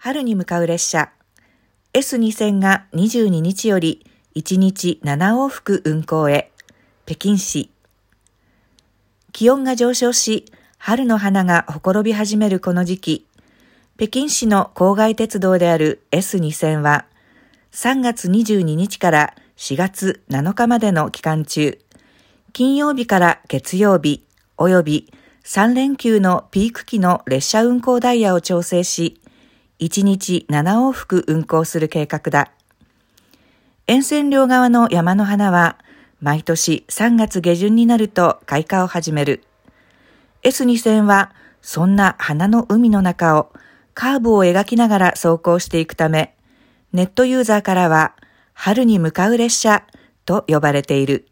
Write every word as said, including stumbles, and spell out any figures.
春に向かう列車 エスにせん がにじゅうににちよりいちにちなな往復運行へ。北京市。気温が上昇し、春の花がほころび始めるこの時期、北京市の郊外鉄道である エスにせん は、さんがつにじゅうににちからしがつなのかまでの期間中、金曜日から月曜日およびさんれんきゅうのピーク期の列車運行ダイヤを調整し、いちにちなな往復運行する計画だ。沿線両側の山の花は、毎年さんがつげじゅんになると開花を始める。エスにせん は、そんな花の海の中をカーブを描きながら走行していくため、ネットユーザーからは、春に向かう列車と呼ばれている。